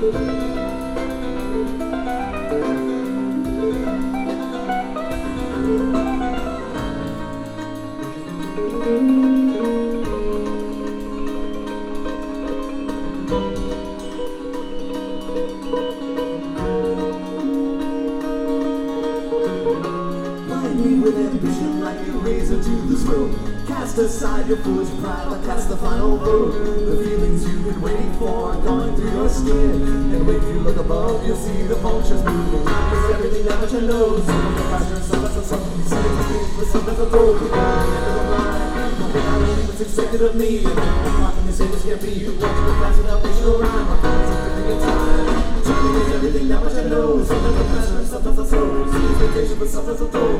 With ambition like a razor to the throat. Cast aside your foolish pride, I'll cast the final vote. The feelings you've been waiting for are going through your skin. And when you look above, you'll see the vultures moving. It's everything that much I know. Some of the passion, some of the song. Some of the things, but some of the gold. We're going to the end of the line. Hoping I don't what's expected of me. And I'm not going to say this can't be. Watching the past without visual rhyme. I'm going to take your time. Time is everything that much I know. Sometimes I'm passionate, sometimes I'm slow. See expectation, but sometimes I'm told.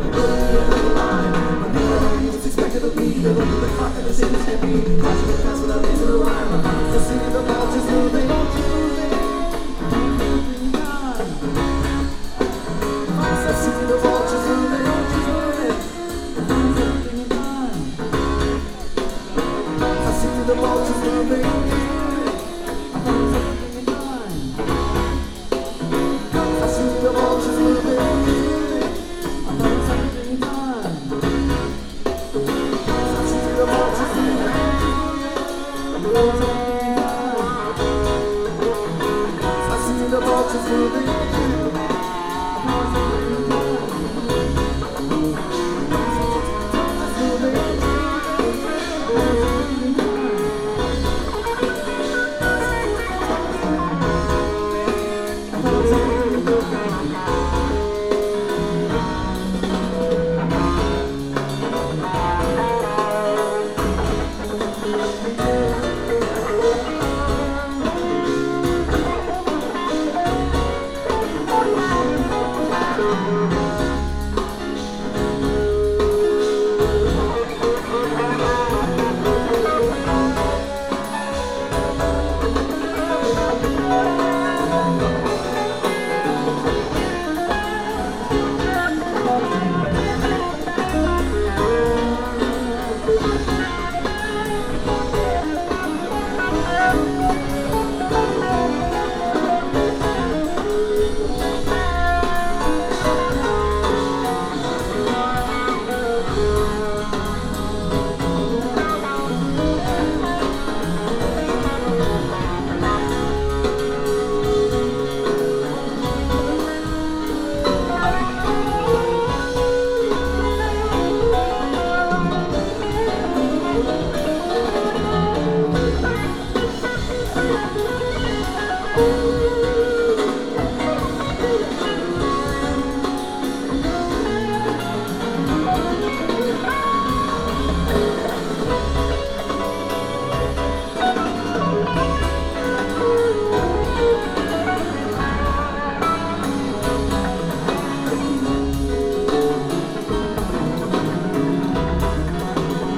What's expected of me? They look at the clock and the shit is heavy. Watching the past without reason to rhyme. Just seeing the vultures moving. I see the vultures moving. I see the vultures moving. I see the vultures moving. I see the vultures moving.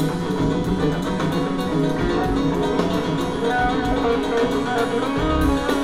Thank you.